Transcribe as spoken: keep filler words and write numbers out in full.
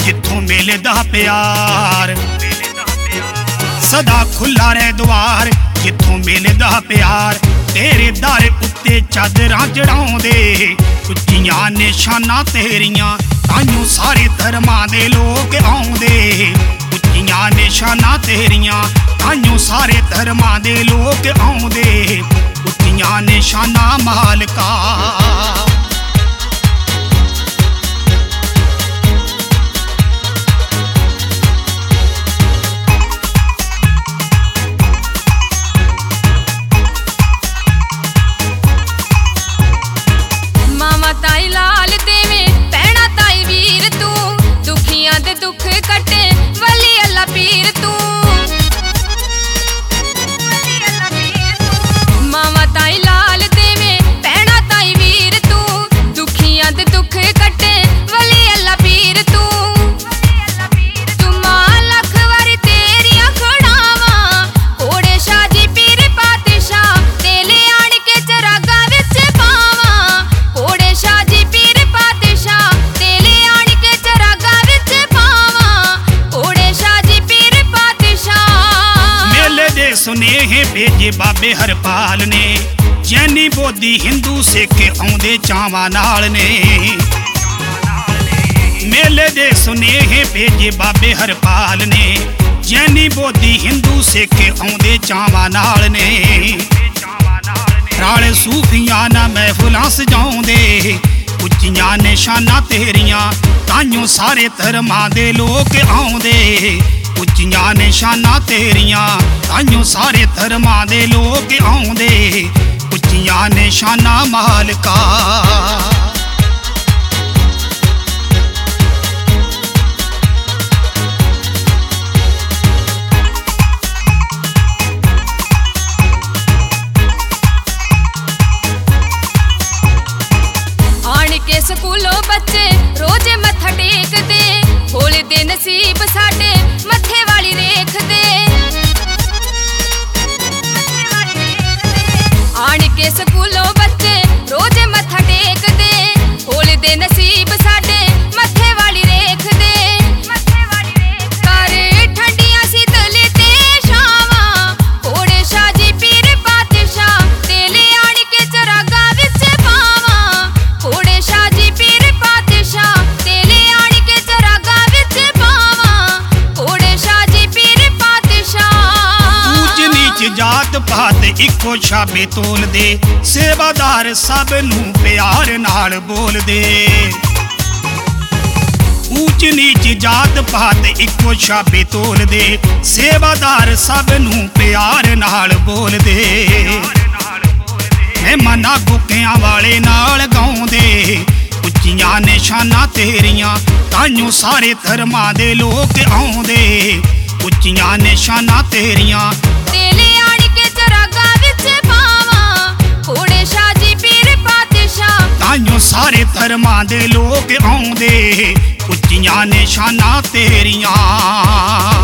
जिथों मिलदा प्यार। सदा खुला रहे द्वार जिथों मिलदा प्यार। तेरे दर उत्ते चादरां चढ़ाउंदे उच्चियां निशानां तेरियां ताइयों सारे धर्मां दे लोग आउंदे। उच्चियां निशानां तेरियां ताइयों सारे धर्मां दे लोग आउंदे। उच्चियां निशानां मालका। दुख कटे वली अल्लाह पीर तू। मावा ताई लाल देवे भैणा ताई वीर तू। दुखियां दे दुख कटे वली अल्लाह पीर तू। तुमा लख वारी तेरियां खड़ावां घोड़े शाह जी पीर पातशाह तेले आण के चरागा विच पावां। घोड़े शाह जी पीर पातशाह तेले आण के चरागा विच सुनेहे भेजे बाबे हरपाल ने। जैनी बोधी हिंदू सिख आउंदे चावां नाल ने। मेले दे सुनेहे भेजे बाबे हरपाल ने। जैनी बोधी हिंदू सिख आउंदे चावां नाल ने। राले सूफियां ना महफिलां सजाउंदे उच्चियां निशानां तेरियां ताइयों सारे धर्मां दे लोग आउंदे। उच्चियां निशानां तेरियां ताइयों सारे धर्मां दे लोग आउंदे। उच्चियां निशानां मालका। आण के स्कूलों बच्चे रोज मत्था टेकदे खोलदे नसीब साडे मत्थे वाली रेख दे। आण के स्कूलों बच्चे रोज मत्था टेकदे खोलदे नसीब साडे मत्थे वाली रेख दे। कर ठंडियां शीतल ते छावां घोड़े शाह जी पीर पातशाह तेले आण के चरागा विच पावां। घोड़े शाह जी पीर पातशाह तेले आण के चरागा विच पावां। घोड़े शाह जी पीर पातशाह। ऊंच नीच जात पात इक्को छाबे तोल दे सेवादार सब नूं प्यार नाल बोल दे। ऊंच नीच जात पात इक्को छाबे तोल दे सेवादार सब नूं प्यार नाल बोल दे। मेहमाना गुक्कियां वाले नाल गाउंदे उच्चियां निशानां तेरियां ताइयों सारे धर्मां दे लोग आउंदे। उच्चियां निशानां तेरियां तेले आण के चरागा विच पावां। घोड़े शाह जी पीर पातशाह ताइयों सारे धर्मां दे लोग आउंदे। उच्चियां निशानां तेरियां।